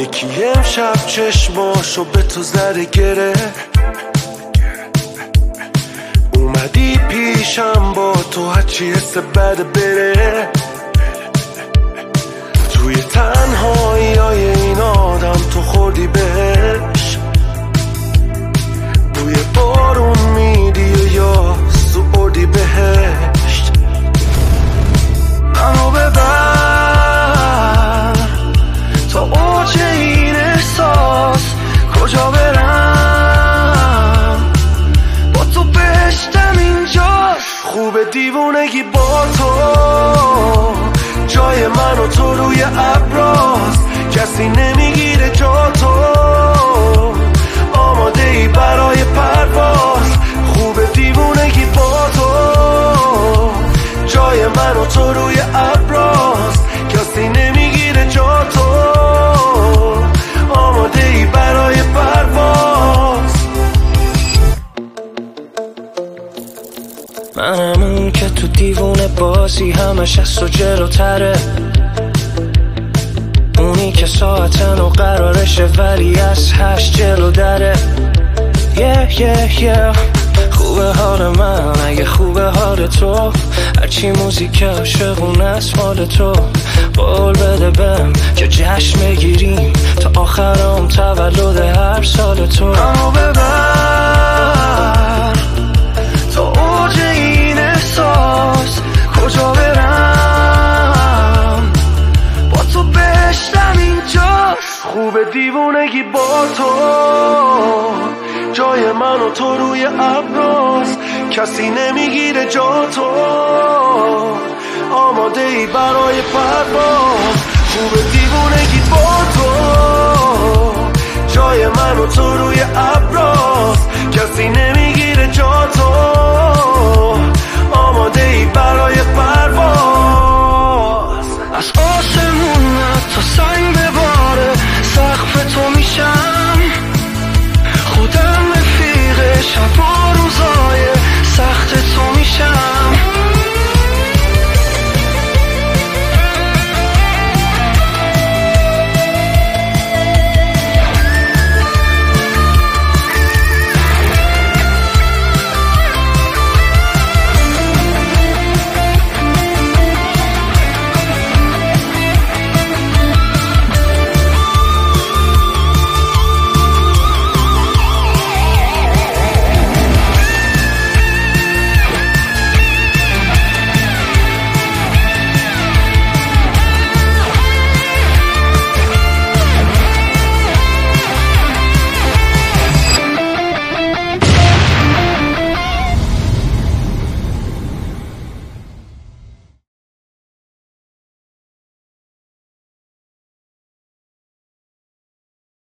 یکی امشب چشماشو به تو زده گره، اومدی پیشم با تو هرچی حس بده بره. توی تنهایی های این آدم تو خوردی بهش، بوی بارون میدی یا سوردی بهشت. منو ببر تا اوج این احساس، کجا برم با تو بهشتم اینجاست. خوب دیوونگی با تو، جای من و تو روی ابراست، کسی نمیگیره جا تو، آماده ای برای پرواز. خوب دیوونگی با تو، جای من و تو روی ابراست، کسی نمیگیره جا تو، آماده ای برای پرواز. منم اون که تو دیوونه بازی همش از تو جلوتره، اونی که ساعتن و قرارشه ولی از 8 جلو دره. خوبه حال من اگه خوبه حال تو، هرچی موزیک عاشقونه است مال تو. قول بده بهم که جشن بگیریم تا آخرام تولد هر سال تو. منو ببر تا اوج این احساس، کجا برم با تو بهشتم اینجاست. خوب دیوونگی با تو، جای من و تو روی ابراست، کسی نمیگیره جا تو، آماده ای برای پرواز. خوب دیوونگی با تو، جای من و تو روی ابراست، کسی نمیگیره جا تو، آماده ای برای پرواز. از